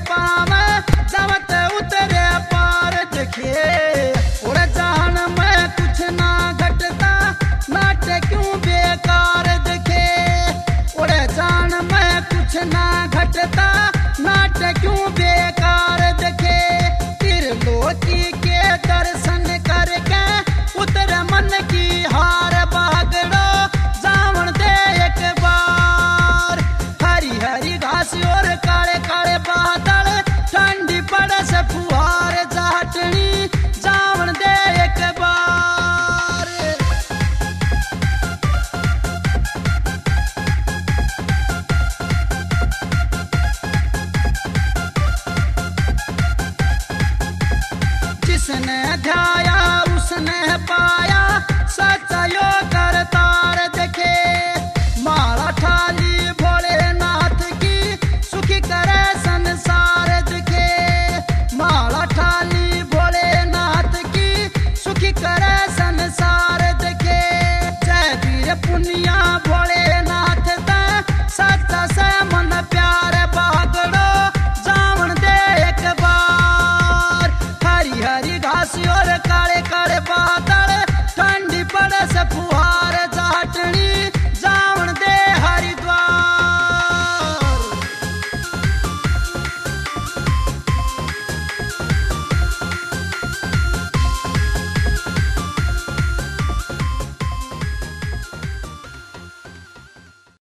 पावे जवत उतरे पार देखे। उड़ जान में कुछ ना घटता नाट्य क्यों बेकार देखे। उड़ जान में कुछ ना घटता नाट्य क्यों बेकार देखे। त्रिलोकी के दर्शन करके उतर मन की हार बागड़ो जावन दे एक बार। हरी हरी घास और काले काले बादल ठंडी पड़े से फुहार जाटनी जावन दे एक बार। जिसने ध्याया उसने पाया सच्चा यो करतार देखे। माला ठाली भोलेनाथ की सुखी करे संसार देखे। माला ठाली भोलेनाथ की सुखी करे संसार देखे। जय वीर पुनिया भोले